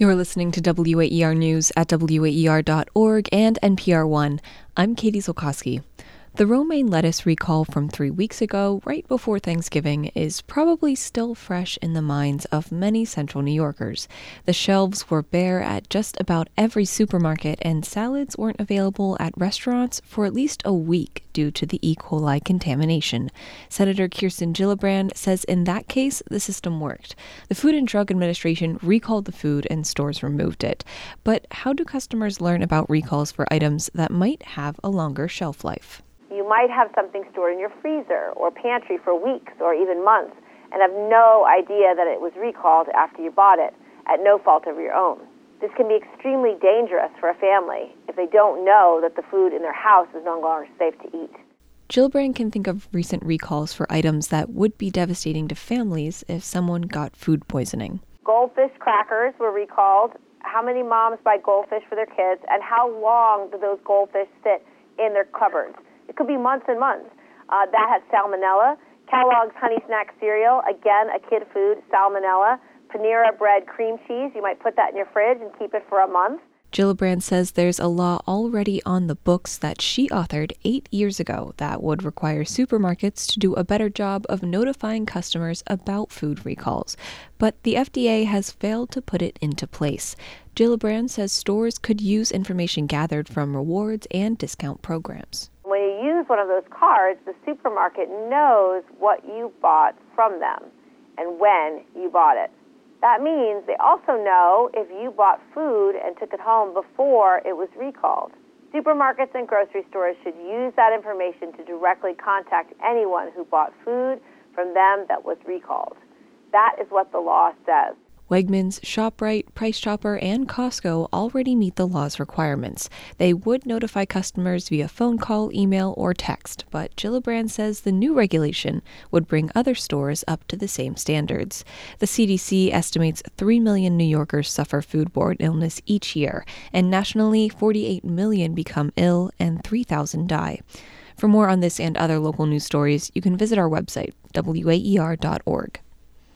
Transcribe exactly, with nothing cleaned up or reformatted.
You're listening to W A E R News at W A E R dot org and N P R One. I'm Katie Zolkowski. The romaine lettuce recall from three weeks ago, right before Thanksgiving, is probably still fresh in the minds of many Central New Yorkers. The shelves were bare at just about every supermarket, and salads weren't available at restaurants for at least a week due to the E. coli contamination. Senator Kirsten Gillibrand says in that case, the system worked. The Food and Drug Administration recalled the food and stores removed it. But how do customers learn about recalls for items that might have a longer shelf life? You might have something stored in your freezer or pantry for weeks or even months and have no idea that it was recalled after you bought it, at no fault of your own. This can be extremely dangerous for a family if they don't know that the food in their house is no longer safe to eat. Gillibrand can think of recent recalls for items that would be devastating to families if someone got food poisoning. Goldfish crackers were recalled. How many moms buy goldfish for their kids, and how long do those goldfish sit in their cupboards? It could be months and months. Uh, that had salmonella. Kellogg's Honey Snack cereal, again, a kid food, salmonella. Panera Bread cream cheese, you might put that in your fridge and keep it for a month. Gillibrand says there's a law already on the books that she authored eight years ago that would require supermarkets to do a better job of notifying customers about food recalls. But the F D A has failed to put it into place. Gillibrand says stores could use information gathered from rewards and discount programs. When you use one of those cards, the supermarket knows what you bought from them and when you bought it. That means they also know if you bought food and took it home before it was recalled. Supermarkets and grocery stores should use that information to directly contact anyone who bought food from them that was recalled. That is what the law says. Wegmans, ShopRite, Price Chopper, and Costco already meet the law's requirements. They would notify customers via phone call, email, or text, but Gillibrand says the new regulation would bring other stores up to the same standards. The C D C estimates three million New Yorkers suffer foodborne illness each year, and nationally, forty-eight million become ill and three thousand die. For more on this and other local news stories, you can visit our website, W A E R dot org.